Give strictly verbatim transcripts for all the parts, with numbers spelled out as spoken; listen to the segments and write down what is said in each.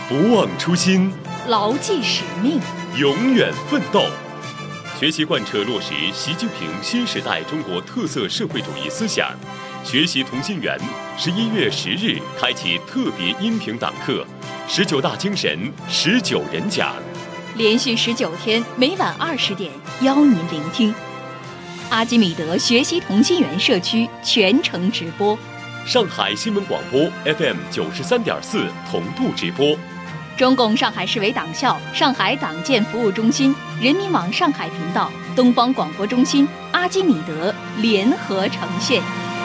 不忘初心， 牢记使命， 永远奋斗。学习贯彻落实习近平新时代中国特色社会主义思想。学习同心圆十一月十日开启特别音频党课，十九大精神，十九人讲， 连续十九天，每晚二十点邀您聆听。阿基米德学习同心圆社区全程直播， 上海新闻广播 F M 九十三点四同步直播。 中共上海市委党校、上海党建服务中心、人民网上海频道、东方广播中心、阿基米德联合呈现。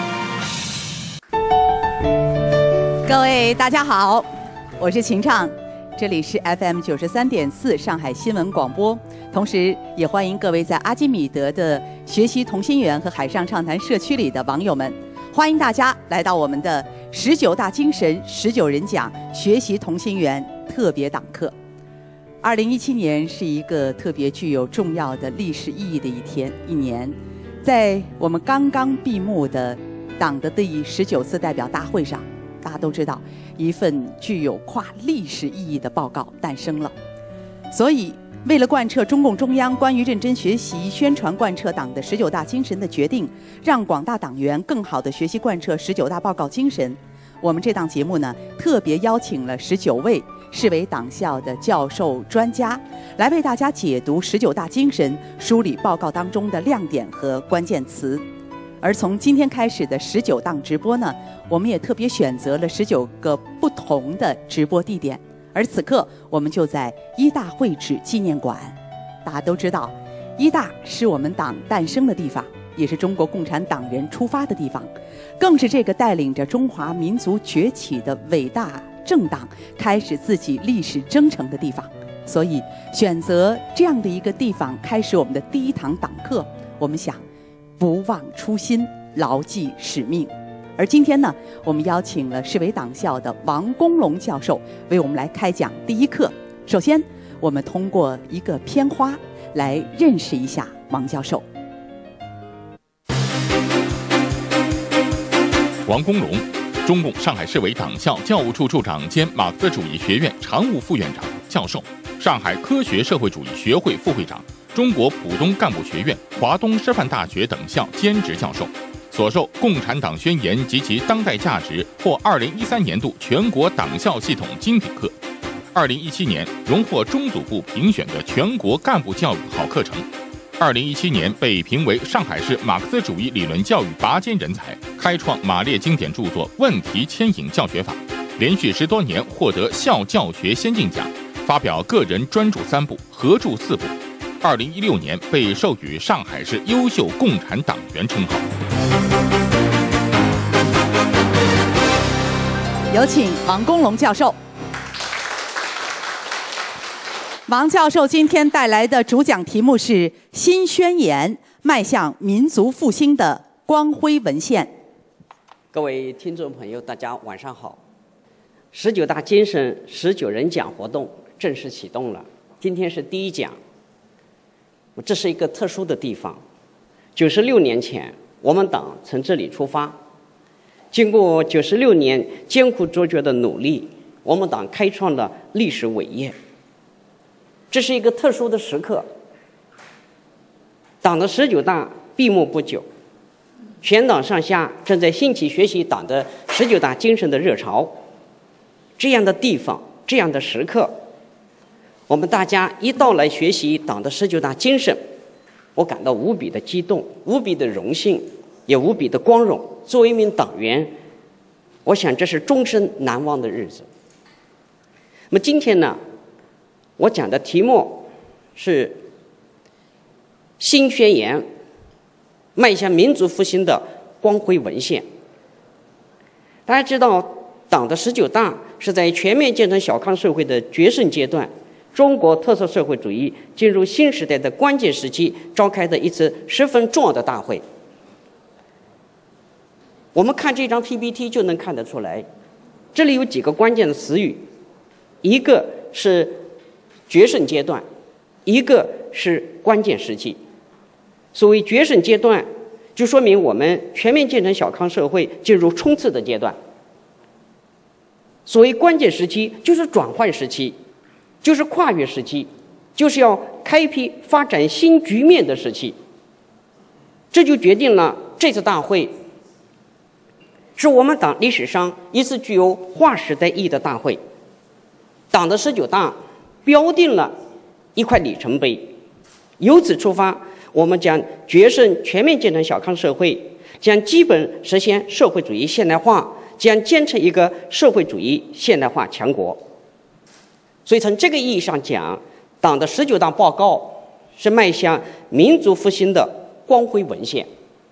各位大家好，我是秦畅，这里是 F M 九十三点四上海新闻广播，同时也欢迎各位在阿基米德的学习同心圆和海上畅谈社区里的网友们，欢迎大家来到我们的十九大精神十九人讲学习同心圆特别党课。二零一七年是一个特别具有重要的历史意义的一天一年，在我们刚刚闭幕的党的第十九次代表大会上，大家都知道，一份具有跨历史意义的报告诞生了。所以，为了贯彻中共中央关于认真学习、宣传贯彻党的十九大精神的决定，让广大党员更好地学习贯彻十九大报告精神，我们这档节目呢，特别邀请了十九位市委党校的教授专家，来为大家解读十九大精神，梳理报告当中的亮点和关键词。而从今天开始的十九档直播呢，我们也特别选择了十九个不同的直播地点。而此刻，我们就在一大会址纪念馆。大家都知道，一大是我们党诞生的地方，也是中国共产党人出发的地方，更是这个带领着中华民族崛起的伟大政党开始自己历史征程的地方。所以，选择这样的一个地方开始我们的第一堂党课，我们想不忘初心，牢记使命。而今天呢，我们邀请了市委党校的王功龙教授为我们来开讲第一课。首先，我们通过一个片花来认识一下王教授。 王功龙，中共上海市委党校教务处处长兼马克思主义学院常务副院长、教授，上海科学社会主义学会副会长，中国浦东干部学院、华东师范大学等校兼职教授，所授《共产党宣言及其当代价值》获二零一三年度全国党校系统精品课，二零一七年荣获中组部评选的全国干部教育好课程，二零一七年被评为上海市马克思主义理论教育拔尖人才，开创马列经典著作《问题牵引教学法》，连续十多年获得校教学先进奖，发表个人专著三部，合著四部。二零一六年被授予上海市优秀共产党员称号。 有请王功龙教授。王教授今天带来的主讲题目是《新宣言：迈向民族复兴的光辉文献》。 各位听众朋友，大家晚上好。十九大精神十九人讲活动正式启动了，今天是第一讲。这是一个特殊的地方。九十六年前，我们党从这里出发，经过九十六年艰苦卓绝的努力，我们党开创了历史伟业。这是一个特殊的时刻。党的十九大闭幕不久，全党上下正在兴起学习党的十九大精神的热潮。这样的地方，这样的时刻，我们大家一道来学习党的十九大精神，我感到无比的激动，无比的荣幸，也无比的光荣。作为一名党员，我想这是终身难忘的日子。那么今天呢，我讲的题目是新宣言，迈向民族复兴的光辉文献。大家知道，党的十九大是在全面建成小康社会的决胜阶段，中国特色社会主义进入新时代的关键时期召开的一次十分重要的大会。我们看这张 P P T 就能看得出来，这里有几个关键的词语，一个是决胜阶段，一个是关键时期。所谓决胜阶段，就说明我们全面建成小康社会进入冲刺的阶段。 所谓关键时期，就是转换时期，就是跨越时期，就是要开辟发展新局面的时期。这就决定了这次大会是我们党历史上一次具有划时代意义的大会。党的十九大标定了一块里程碑，由此出发，我们将决胜全面建成小康社会，将基本实现社会主义现代化，将建成一个社会主义现代化强国。所以从这个意义上讲，党的十九大报告是迈向民族复兴的光辉文献。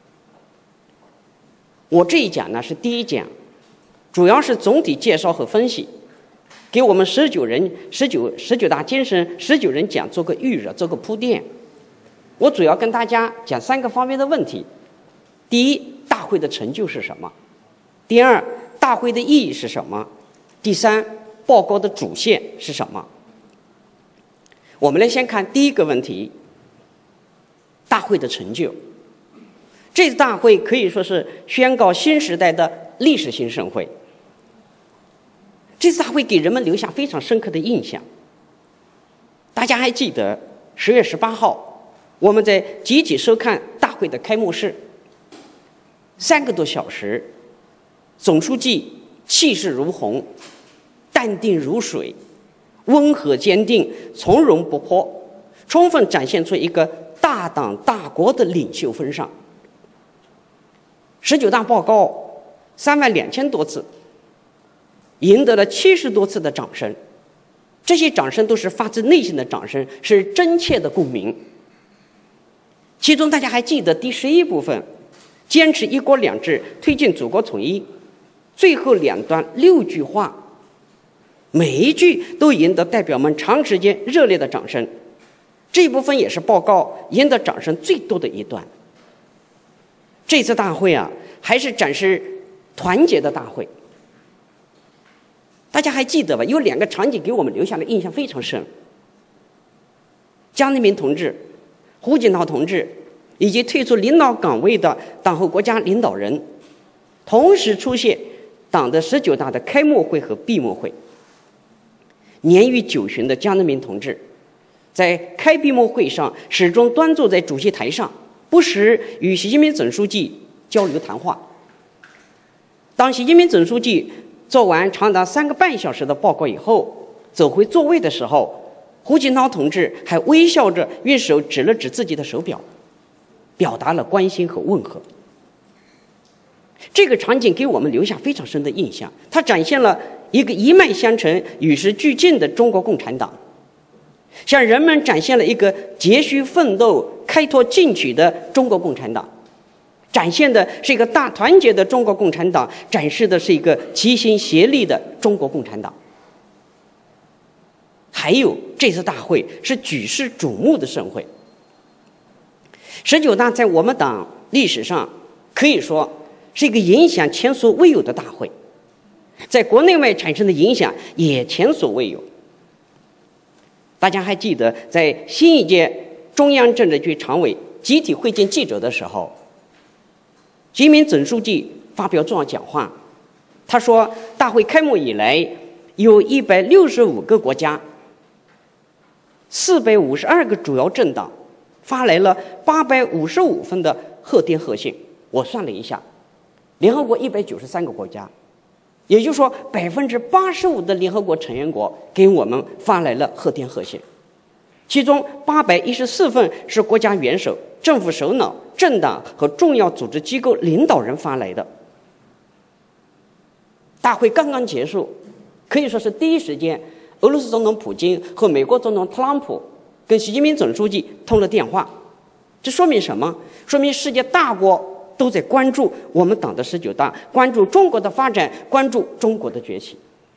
我这一讲呢是第一讲，主要是总体介绍和分析，给我们十九人十九十九大精神十九人讲做个预热，做个铺垫。我主要跟大家讲三个方面的问题：第一，大会的成就是什么；第二，大会的意义是什么；第三，报告的主线是什么。我们来先看第一个问题，大会的成就。这次大会可以说是宣告新时代的历史性盛会。这次大会给人们留下非常深刻的印象。大家还记得十月十八号，我们在集体收看大会的开幕式，三个多小时，总书记气势如虹，淡定如水，温和坚定，从容不迫，充分展现出一个大党大国的领袖风尚。十九大报告三万两千多次，赢得了七十多次的掌声，这些掌声都是发自内心的掌声，是真切的共鸣。其中大家还记得第十一部分，坚持一国两制，推进祖国统一，最后两段六句话，每一句都赢得代表们长时间热烈的掌声。这一部分也是报告赢得掌声最多的一段。这次大会啊，还是展示团结的大会。大家还记得吧？有两个场景给我们留下的印象非常深。江泽民同志、胡锦涛同志以及退出领导岗位的党和国家领导人，同时出现党的十九大的开幕会和闭幕会。年逾九旬的江泽民同志在开闭幕会上始终端坐在主席台上，不时与习近平总书记交流谈话。当习近平总书记做完长达三个半小时的报告以后，走回座位的时候，胡锦涛同志还微笑着用手指了指自己的手表，表达了关心和问候。这个场景给我们留下非常深的印象，它展现了一个一脉相承、与时俱进的中国共产党，向人们展现了一个竭须奋斗、开拓进取的中国共产党，展现的是一个大团结的中国共产党，展示的是一个齐心协力的中国共产党。还有，这次大会是举世瞩目的盛会。十九大在我们党历史上可以说是一个影响前所未有的大会，在国内外产生的影响也前所未有。大家还记得，在新一届中央政治局常委集体会见记者的时候，习近平总书记发表重要讲话，他说，大会开幕以来，有一百六十五个国家、四百五十二个主要政党发来了八百五十五份的贺电贺信。我算了一下，联合国一百九十三个国家，也就是说百分之八十五的联合国成员国给我们发来了贺电贺信，其中八百一十四份是国家元首、政府首脑、政党和重要组织机构领导人发来的。大会刚刚结束，可以说是第一时间，俄罗斯总统普京和美国总统特朗普跟习近平总书记通了电话。这说明什么？说明世界大国都在关注我们党的十九大，关注中国的发展，关注中国的崛起。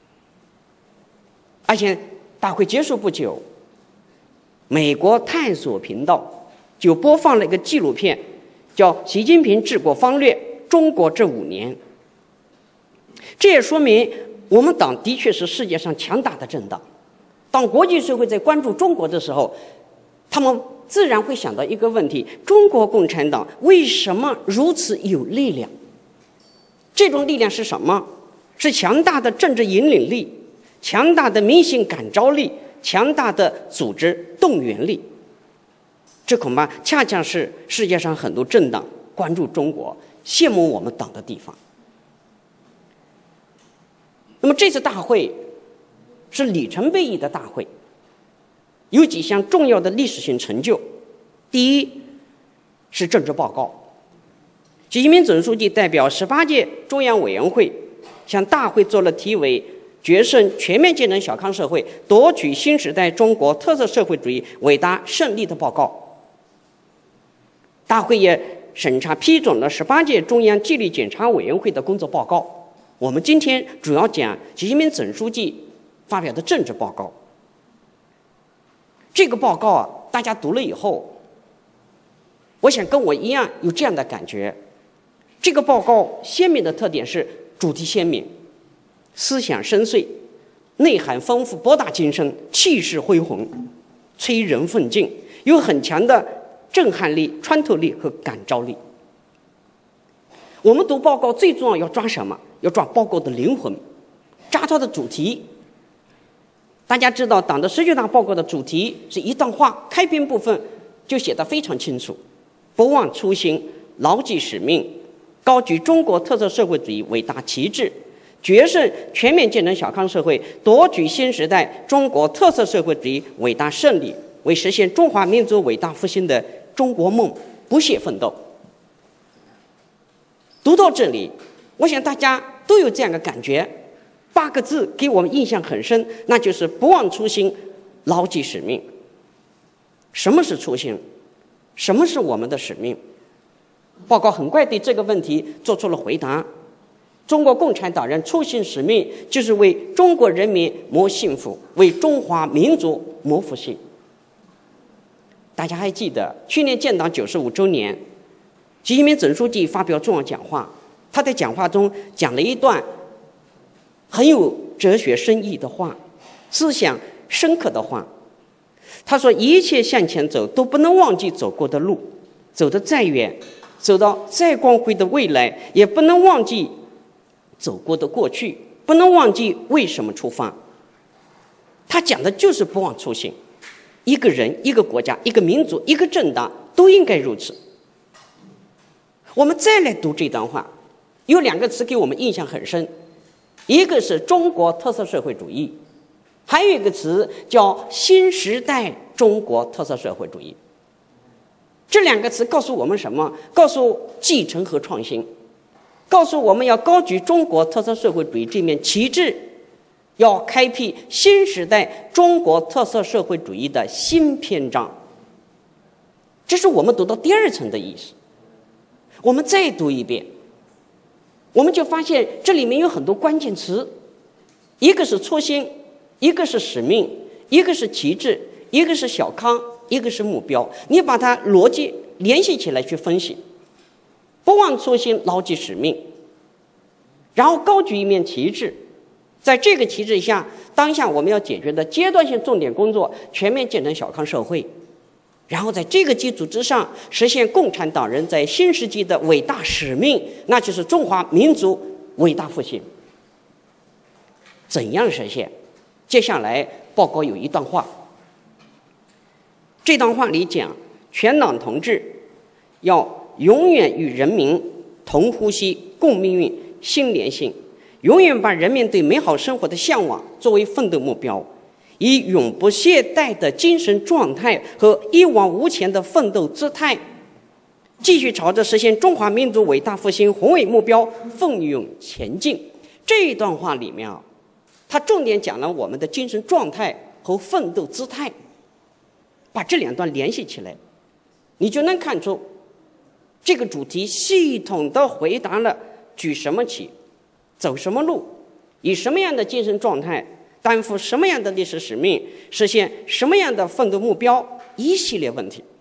而且大会结束不久，美国探索频道就播放了一个纪录片，叫《习近平治国方略：中国这五年》。这也说明我们党的确是世界上强大的政党。当国际社会在关注中国的时候，他们自然会想到一个问题：中国共产党为什么如此有力量？这种力量是什么？ 是强大的政治引领力、强大的民心感召力、强大的组织动员力。这恐怕恰恰是世界上很多政党关注中国、羡慕我们党的地方。那么这次大会是里程碑意义的大会，有几项重要的历史性成就。第一是政治报告，习近平总书记代表十八届中央委员会向大会做了题为《决胜全面建成小康社会，夺取新时代中国特色社会主义伟大胜利》的报告。大会也审查批准了十八届中央纪律检查委员会的工作报告。我们今天主要讲习近平总书记发表的政治报告。这个报告啊，大家读了以后，我想跟我一样有这样的感觉。这个报告鲜明的特点是主题鲜明，思想深邃，内涵丰富，博大精深，气势恢宏，催人奋进，有很强的震撼力、穿透力和感召力。我们读报告最重要要抓什么？要抓报告的灵魂，抓它的主题。大家知道，党的十九大报告的主题是一段话，开篇部分就写得非常清楚：不忘初心，牢记使命，高举中国特色社会主义伟大旗帜，决胜全面建成小康社会，夺取新时代中国特色社会主义伟大胜利，为实现中华民族伟大复兴的中国梦不懈奋斗。读到这里，我想大家都有这样的感觉，八个字给我们印象很深，那就是不忘初心，牢记使命。什么是初心？什么是我们的使命？报告很快对这个问题做出了回答。中国共产党人初心使命就是为中国人民谋幸福，为中华民族谋复兴。大家还记得去年建党九十五周年，习近平总书记发表重要讲话，他在讲话中讲了一段很有哲学深意的话，思想深刻的话。他说：一切向前走都不能忘记走过的路，走得再远，走到再光辉的未来，也不能忘记走过的过去，不能忘记为什么出发。他讲的就是不忘初心。一个人、一个国家、一个民族、一个政党都应该如此。我们再来读这段话，有两个词给我们印象很深，一个是中国特色社会主义，还有一个词叫新时代中国特色社会主义。这两个词告诉我们什么？告诉继承和创新，告诉我们要高举中国特色社会主义这面旗帜，要开辟新时代中国特色社会主义的新篇章。这是我们读到第二层的意思。我们再读一遍，我们就发现这里面有很多关键词，一个是初心，一个是使命，一个是旗帜，一个是小康，一个是目标。你把它逻辑联系起来去分析，不忘初心，牢记使命，然后高举一面旗帜。在这个旗帜下，当下我们要解决的阶段性重点工作，全面建成小康社会。然后在这个基础之上，实现共产党人在新世纪的伟大使命，那就是中华民族伟大复兴。怎样实现？接下来报告有一段话，这段话里讲，全党同志要永远与人民同呼吸、共命运、心连心，永远把人民对美好生活的向往作为奋斗目标，以永不懈怠的精神状态和一往无前的奋斗姿态，继续朝着实现中华民族伟大复兴宏伟目标奋勇前进。这一段话里面啊，他重点讲了我们的精神状态和奋斗姿态，把这两段联系起来，你就能看出这个主题系统的回答了举什么旗，走什么路，以什么样的精神状态，担负什么样的历史使命，实现什么样的奋斗目标，一系列问题。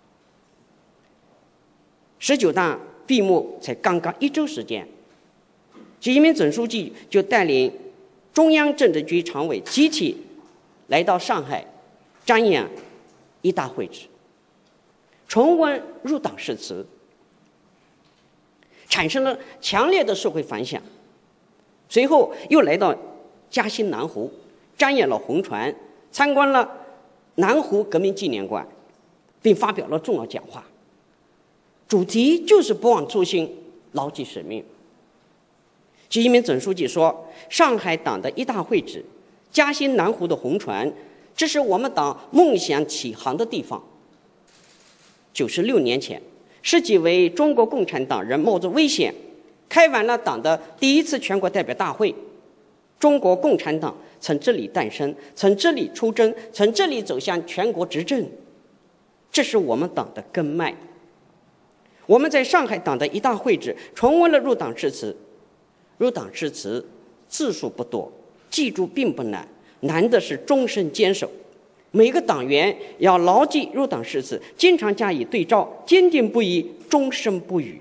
十九大闭幕才刚刚一周时间，习近平总书记就带领中央政治局常委集体来到上海瞻仰一大会址，重温入党誓词，产生了强烈的社会反响。 随后又来到嘉兴南湖，瞻仰了红船，参观了南湖革命纪念馆，并发表了重要讲话，主题就是不忘初心，牢记使命。习近平总书记说，上海党的一大会址，嘉兴南湖的红船，这是我们党梦想起航的地方。九十六年前，十几位中国共产党人冒着危险，开完了党的第一次全国代表大会。中国共产党从这里诞生，从这里出征，从这里走向全国执政，这是我们党的根脉。我们在上海党的一大会址重温了入党誓词，入党誓词字数不多，记住并不难，难的是终身坚守。每个党员要牢记入党誓词，经常加以对照，坚定不移，终身不渝。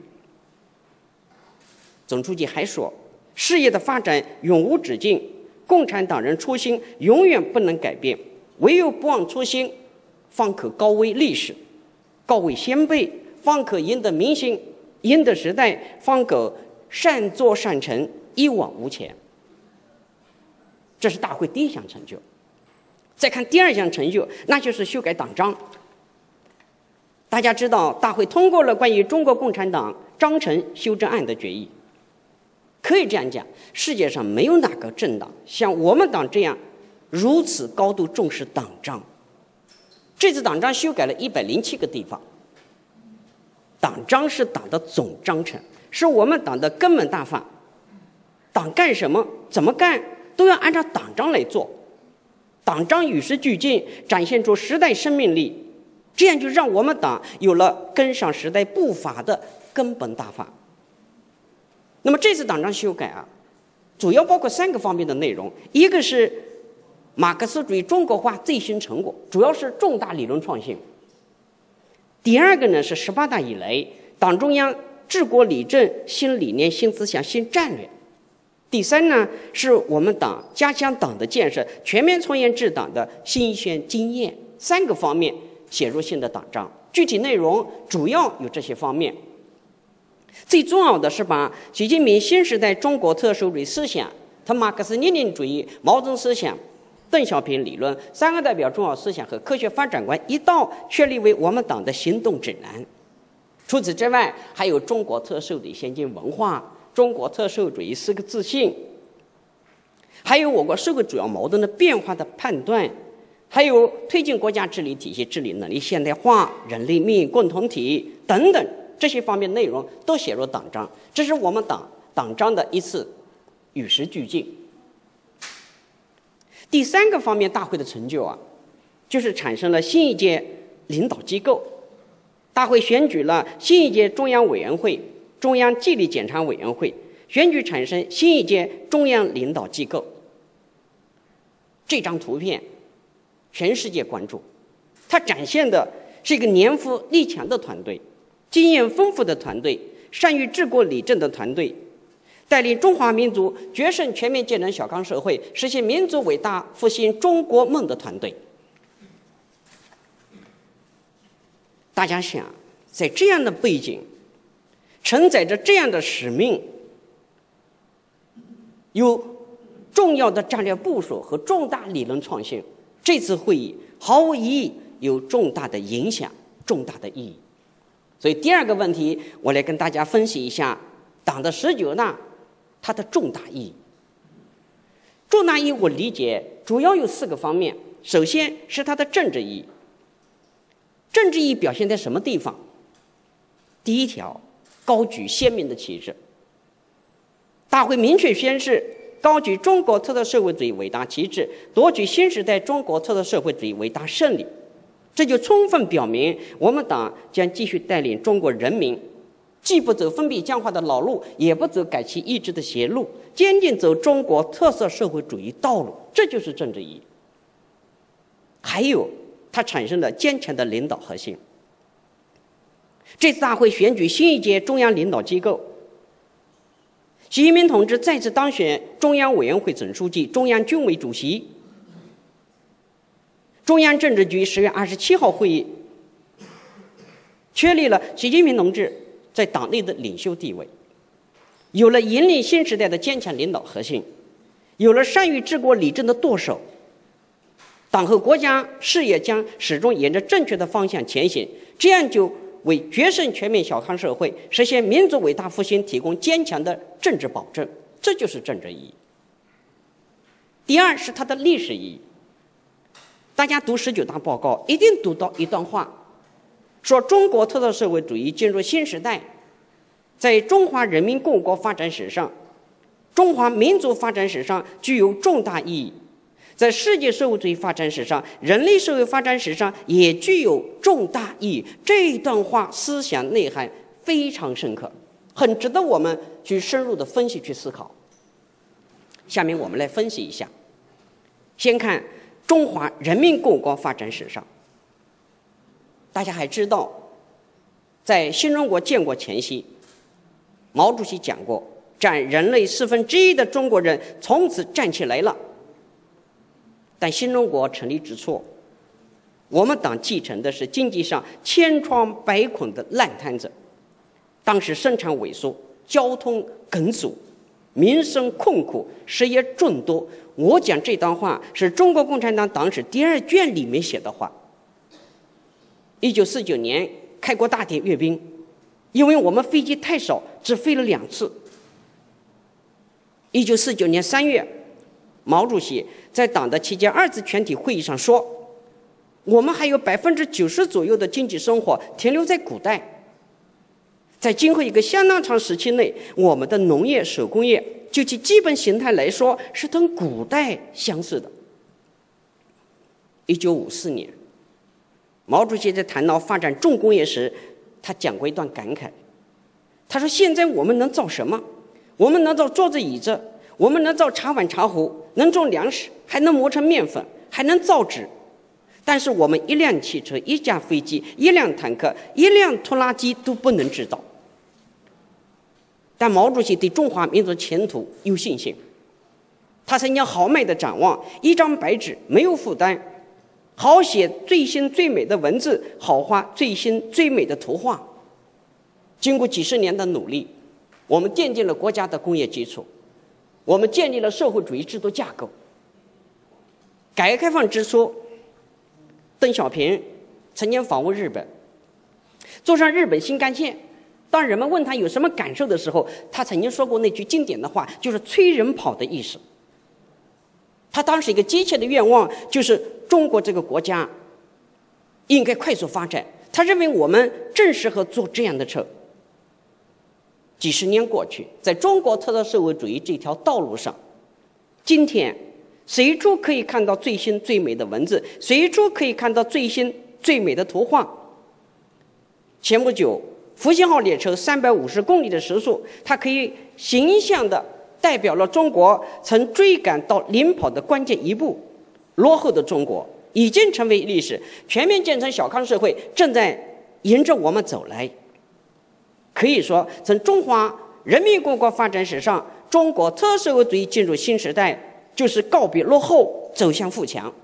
总书记还说，事业的发展永无止境，共产党人初心永远不能改变，唯有不忘初心，方可高危历史，高位先辈，方可赢得民心，赢得时代，方可善作善成，一往无前。这是大会第一项成就。再看第二项成就，那就是修改党章。大家知道，大会通过了关于中国共产党章程修正案的决议。可以这样讲，世界上没有哪个政党像我们党这样如此高度重视党章。这次党章修改了一百零七个地方。党章是党的总章程，是我们党的根本大法。党干什么，怎么干，都要按照党章来做。党章与时俱进，展现出时代生命力，这样就让我们党有了跟上时代步伐的根本大法。那么这次党章修改啊，主要包括三个方面的内容，一个是马克思主义中国化最新成果，主要是重大理论创新。第二个呢是十八大以来党中央治国理政新理念、新思想、新战略。第三呢，是我们党加强党的建设、全面从严治党的新鲜经验，三个方面写入新的党章。具体内容主要有这些方面。最重要的是把习近平新时代中国特色社会主义思想、他马克思列宁主义、毛泽东思想、邓小平理论、三个代表重要思想和科学发展观一道确立为我们党的行动指南。除此之外，还有中国特色社会主义先进文化、中国特色社会主义四个自信，还有我国社会主要矛盾的变化的判断，还有推进国家治理体系治理能力现代化、人类命运共同体等等这些方面内容都写入党章，这是我们党党章的一次与时俱进。第三个方面大会的成就啊，就是产生了新一届领导机构。大会选举了新一届中央委员会、中央纪律检查委员会，选举产生新一届中央领导机构。这张图片全世界关注，它展现的是一个年富力强的团队，经验丰富的团队，善于治国理政的团队，带领中华民族决胜全面建成小康社会，实现民族伟大复兴中国梦的团队。大家想，在这样的背景，承载着这样的使命，有重要的战略部署和重大理论创新，这次会议毫无疑义有重大的影响、重大的意义。所以第二个问题，我来跟大家分析一下党的十九大它的重大意义。重大意义我理解主要有四个方面，首先是它的政治意义。政治意义表现在什么地方？第一条，高举鲜明的旗帜。大会明确宣示，高举中国特色社会主义伟大旗帜，夺取新时代中国特色社会主义伟大胜利。这就充分表明，我们党将继续带领中国人民，既不走封闭僵化的老路，也不走改其意志的邪路，坚定走中国特色社会主义道路，这就是政治意义。还有，它产生了坚强的领导核心。这次大会选举新一届中央领导机构，习近平同志再次当选中央委员会总书记、中央军委主席。中央政治局十月二十七号会议确立了习近平同志在党内的领袖地位。 有了引领新时代的坚强领导核心，有了善于治国理政的舵手，党和国家事业将始终沿着正确的方向前行，这样就为决胜全面小康社会、实现民族伟大复兴提供坚强的政治保证。这就是政治意义。第二是它的历史意义。大家读十九大报告一定读到一段话，说中国特色社会主义进入新时代，在中华人民共和国发展史上、中华民族发展史上具有重大意义，在世界社会主义发展史上、人类社会发展史上也具有重大意义。这一段话思想内涵非常深刻，很值得我们去深入的分析去思考。下面我们来分析一下。先看中华人民共和国发展史上，大家还知道，在新中国建国前夕，毛主席讲过，占人类四分之一的中国人从此站起来了。但新中国成立之初，我们党继承的是经济上千疮百孔的烂摊子，当时生产萎缩，交通梗阻，民生困苦，失业众多。我讲这段话是中国共产党党史第二卷里面写的话。一九四九年开国大典阅兵，因为我们飞机太少，只飞了两次。一九四九年三月，毛主席在党的期间二次全体会议上说，我们还有百分之九十左右的经济生活停留在古代，在今后一个相当长时期内，我们的农业手工业就其基本形态来说是同古代相似的。一九五四年，毛主席在谈到发展重工业时，他讲过一段感慨，他说现在我们能造什么？我们能造桌子椅子，我们能造茶碗茶壶，能种粮食，还能磨成面粉，还能造纸，但是我们一辆汽车、一架飞机、一辆坦克、一辆拖拉机都不能制造。但毛主席对中华民族前途有信心，他曾经豪迈地展望，一张白纸没有负担，好写最新最美的文字，好画最新最美的图画。经过几十年的努力，我们奠定了国家的工业基础，我们建立了社会主义制度架构。改革开放之初，邓小平曾经访问日本，坐上日本新干线，当人们问他有什么感受的时候，他曾经说过那句经典的话，就是催人跑的意思。他当时一个急切的愿望就是中国这个国家应该快速发展，他认为我们正适合坐这样的车。几十年过去，在中国特色社会主义这条道路上，今天随处可以看到最新最美的文字，随处可以看到最新最美的图画。前不久复兴号列车三百五十公里的时速，它可以形象地代表了中国曾追赶到领跑的关键一步。落后的中国已经成为历史，全面建成小康社会正在迎着我们走来。可以说，从中华人民共和国发展史上，中国特色社会主义进入新时代，就是告别落后，走向富强。